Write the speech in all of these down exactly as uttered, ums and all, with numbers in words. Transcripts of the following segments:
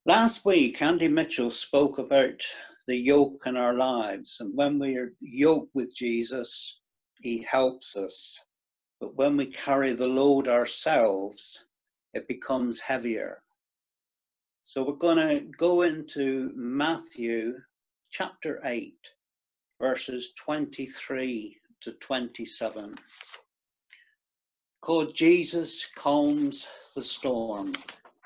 Last week, Andy Mitchell spoke about the yoke in our lives, and when we are yoked with Jesus, he helps us. But when we carry the load ourselves, it becomes heavier. So we're going to go into Matthew chapter eight, verses twenty-three to twenty-seven, called Jesus Calms the Storm.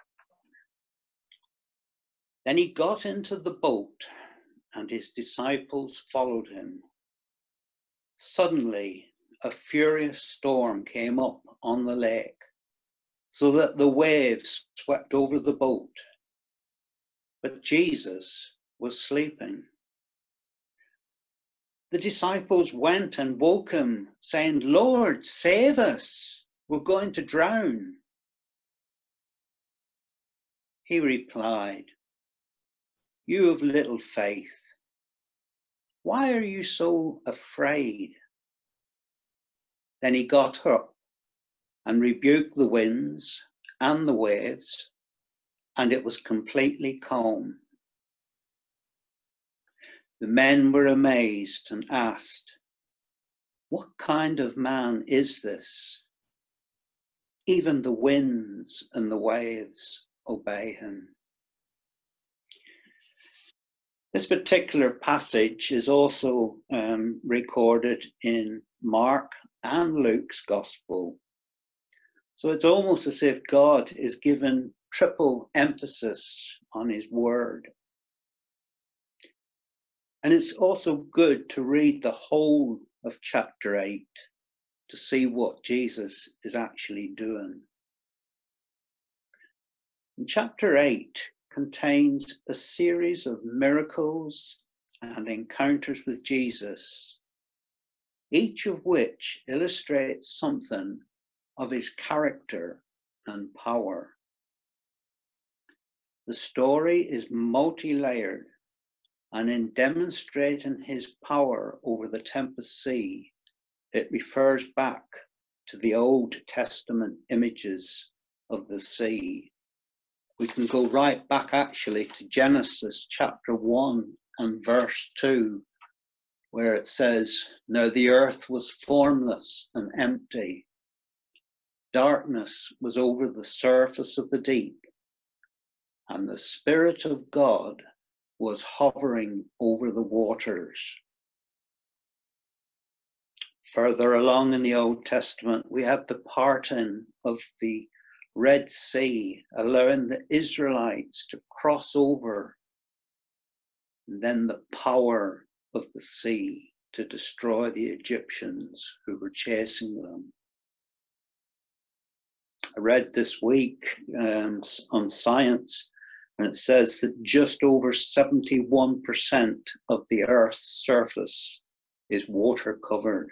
Then he got into the boat, and his disciples followed him. Suddenly, a furious storm came up on the lake, so that the waves swept over the boat. But Jesus was sleeping. The disciples went and woke him, saying, "Lord, save us, we're going to drown." He replied, "You of little faith, why are you so afraid?" Then he got up and rebuked the winds and the waves, and it was completely calm. The men were amazed and asked, "What kind of man is this? Even the winds and the waves obey him." This particular passage is also um, recorded in Mark and Luke's Gospel. So it's almost as if God is given triple emphasis on his word. And it's also good to read the whole of chapter eight to see what Jesus is actually doing. And chapter eight contains a series of miracles and encounters with Jesus, each of which illustrates something of his character and power. The story is multi-layered, and in demonstrating his power over the tempest sea, it refers back to the Old Testament images of the sea. We can go right back actually to Genesis chapter one and verse two, where it says, "Now the earth was formless and empty. Darkness was over the surface of the deep, and the Spirit of God was hovering over the waters." Further along in the Old Testament, we have the parting of the Red Sea, allowing the Israelites to cross over, and then the power of the sea to destroy the Egyptians who were chasing them. I read this week um, on Science, and it says that just over seventy-one percent of the Earth's surface is water covered.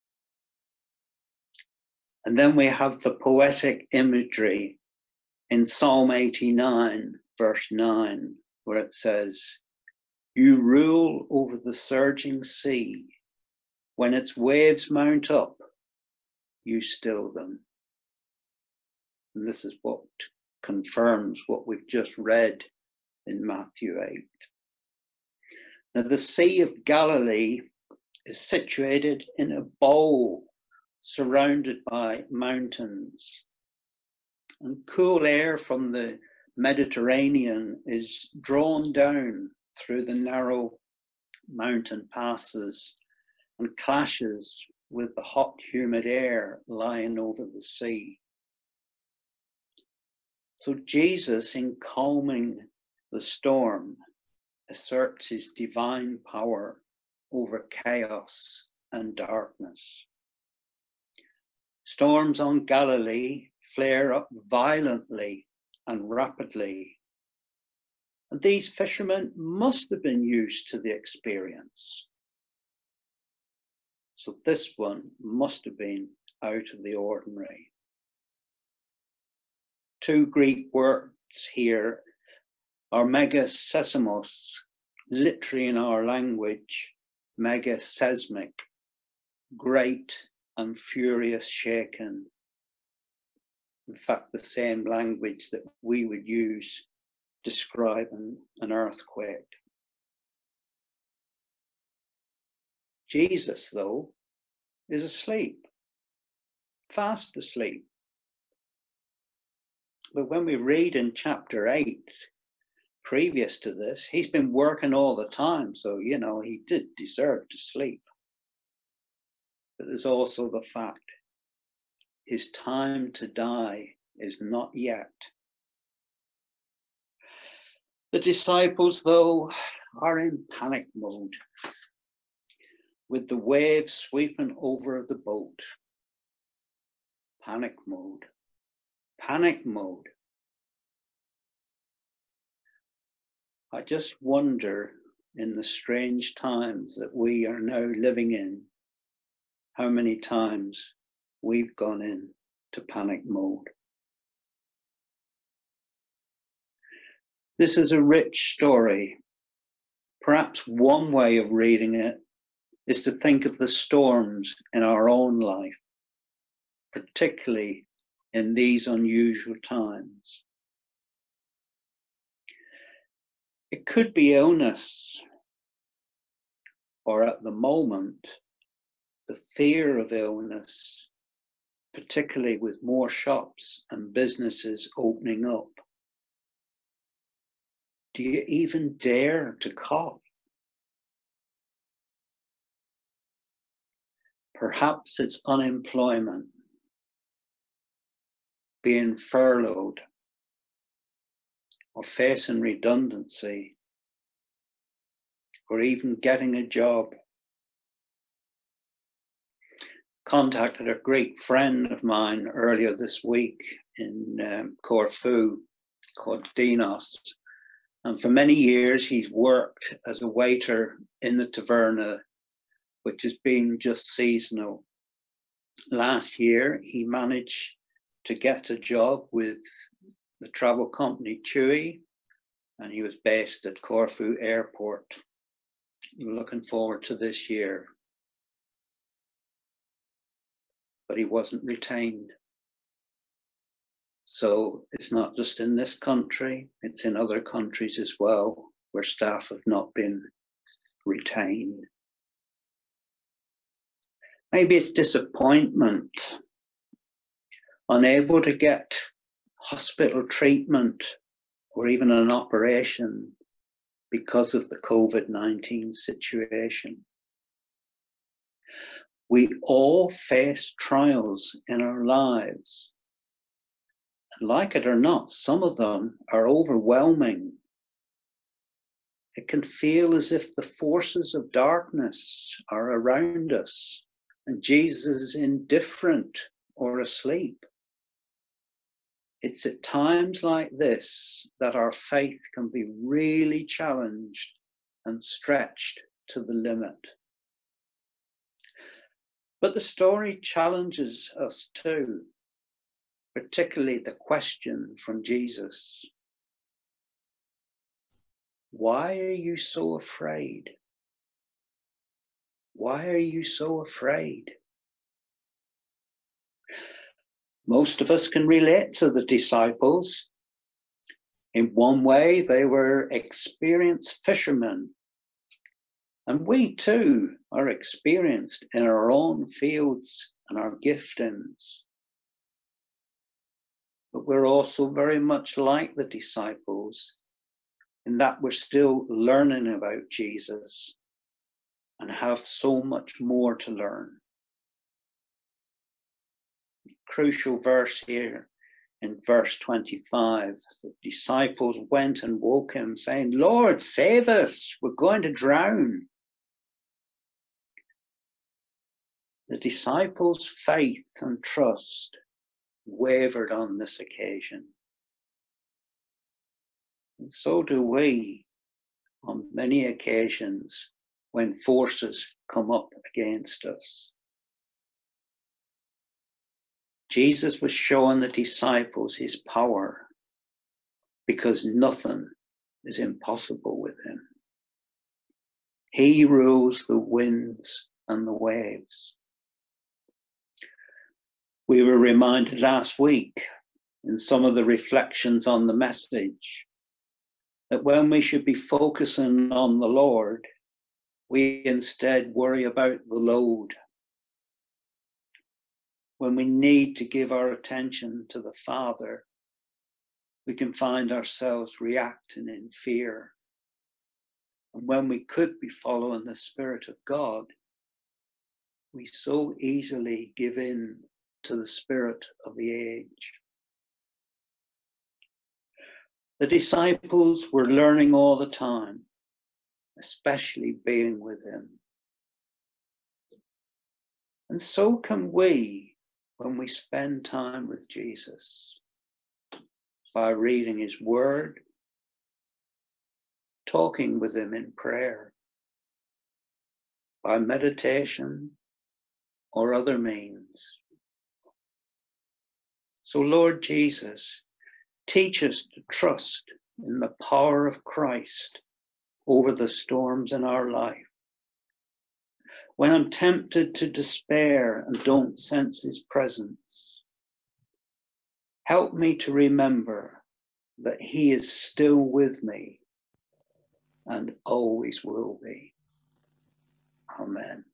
And then we have the poetic imagery in Psalm eighty-nine, verse nine, where it says, "You rule over the surging sea. When its waves mount up, you still them." And this is what confirms what we've just read in Matthew eight. Now, the Sea of Galilee is situated in a bowl surrounded by mountains, and cool air from the Mediterranean is drawn down through the narrow mountain passes and clashes with the hot, humid air lying over the sea. So Jesus, in calming the storm, asserts his divine power over chaos and darkness. Storms on Galilee flare up violently and rapidly, and these fishermen must have been used to the experience. So this one must have been out of the ordinary. Two Greek words here are megaseismos, literally in our language, megaseismic, great and furious shaken. In fact, the same language that we would use describing an earthquake. Jesus, though, is asleep, fast asleep. But when we read in chapter eight, previous to this, he's been working all the time, so, you know, he did deserve to sleep. But there's also the fact his time to die is not yet. The disciples, though, are in panic mode, with the waves sweeping over the boat. Panic mode. Panic mode. I just wonder, in the strange times that we are now living in, how many times we've gone into panic mode. This is a rich story. Perhaps one way of reading it is to think of the storms in our own life, particularly in these unusual times. It could be illness, or at the moment, the fear of illness, particularly with more shops and businesses opening up. Do you even dare to cough? Perhaps it's unemployment, being furloughed, or facing redundancy, or even getting a job. Contacted a great friend of mine earlier this week in um, Corfu called Dinos. And for many years, he's worked as a waiter in the taverna, which has been just seasonal. Last year, he managed to get a job with the travel company TUI, and he was based at Corfu Airport. Looking forward to this year. But he wasn't retained. So it's not just in this country, it's in other countries as well, where staff have not been retained. Maybe it's disappointment, unable to get hospital treatment or even an operation because of the COVID nineteen situation. We all face trials in our lives. And like it or not, some of them are overwhelming. It can feel as if the forces of darkness are around us and Jesus is indifferent or asleep. It's at times like this that our faith can be really challenged and stretched to the limit. But the story challenges us too, particularly the question from Jesus. Why are you so afraid? Why are you so afraid? Most of us can relate to the disciples. In one way, they were experienced fishermen. And we too are experienced in our own fields and our giftings. But we're also very much like the disciples in that we're still learning about Jesus and have so much more to learn. Crucial verse here in verse twenty-five, the disciples went and woke him saying, "Lord, save us, we're going to drown." The disciples' faith and trust wavered on this occasion. And so do we on many occasions when forces come up against us. Jesus was showing the disciples his power because nothing is impossible with him. He rules the winds and the waves. We were reminded last week in some of the reflections on the message That when we should be focusing on the Lord, we instead worry about the load. When we need to give our attention to the Father, we can find ourselves reacting in fear. And when we could be following the Spirit of God, we so easily give in to the spirit of the age. The disciples were learning all the time, especially being with him. And so can we when we spend time with Jesus, by reading his word, talking with him in prayer, by meditation or other means. So Lord Jesus, teach us to trust in the power of Christ over the storms in our life. When I'm tempted to despair and don't sense his presence, help me to remember that he is still with me and always will be. Amen.